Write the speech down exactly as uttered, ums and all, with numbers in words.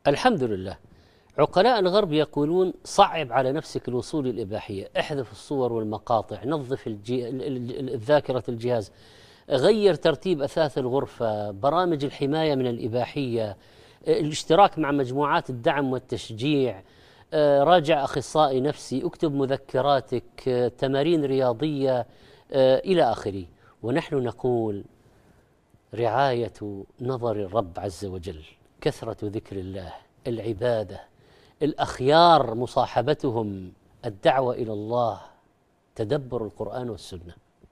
الحمد لله. عقلاء الغرب يقولون صعب على نفسك الوصول للإباحية، احذف الصور والمقاطع، نظف الجي... الذاكرة الجهاز، غير ترتيب أثاث الغرفة، برامج الحماية من الإباحية، الاشتراك مع مجموعات الدعم والتشجيع، راجع أخصائي نفسي، اكتب مذكراتك، تمارين رياضية إلى آخره. ونحن نقول رعاية نظر الرب عز وجل، كثرة ذكر الله، العبادة، الأخيار مصاحبتهم، الدعوة إلى الله، تدبر القرآن والسنة.